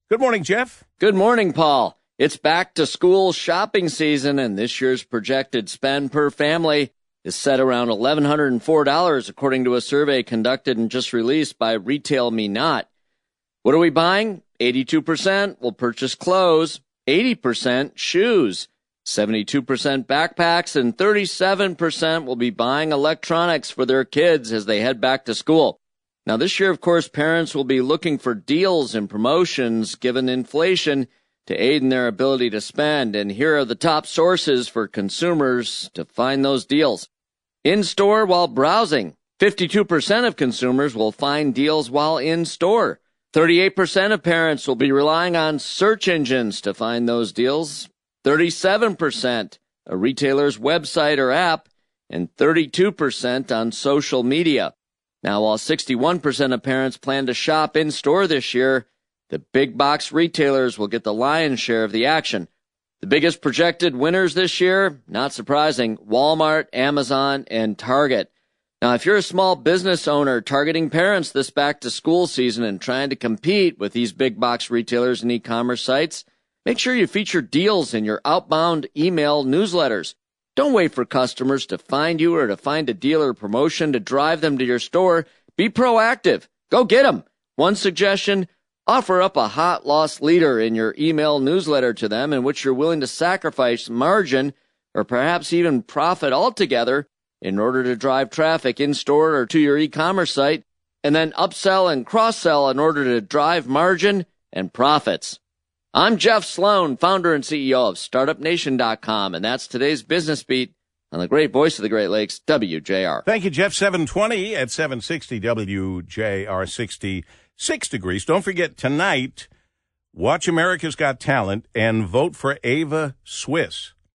Good morning, Jeff. Good morning, Paul. It's back to school shopping season, and this year's projected spend per family is set around $1,104, according to a survey conducted and just released by Retail Me Not. What are we buying? 82% will purchase clothes, 80% shoes, 72% backpacks, and 37% will be buying electronics for their kids as they head back to school. Now, this year, of course, parents will be looking for deals and promotions given inflation to aid in their ability to spend. And here are the top sources for consumers to find those deals. In-store while browsing. 52% of consumers will find deals while in-store. 38% of parents will be relying on search engines to find those deals. 37% a retailer's website or app, and 32% on social media. Now, while 61% of parents plan to shop in-store this year, the big box retailers will get the lion's share of the action. The biggest projected winners this year, not surprising, Walmart, Amazon, and Target. Now, if you're a small business owner targeting parents this back-to-school season and trying to compete with these big box retailers and e-commerce sites, make sure you feature deals in your outbound email newsletters. Don't wait for customers to find you or to find a deal or promotion to drive them to your store. Be proactive. Go get them. One suggestion, offer up a hot loss leader in your email newsletter to them in which you're willing to sacrifice margin or perhaps even profit altogether in order to drive traffic in-store or to your e-commerce site, and then upsell and cross-sell in order to drive margin and profits. I'm Jeff Sloan, founder and CEO of StartupNation.com, and that's today's Business Beat on the great voice of the Great Lakes, WJR. Thank you, Jeff. 720 at 760 WJR, 66 degrees. Don't forget, tonight, watch America's Got Talent and vote for Ava Swiss.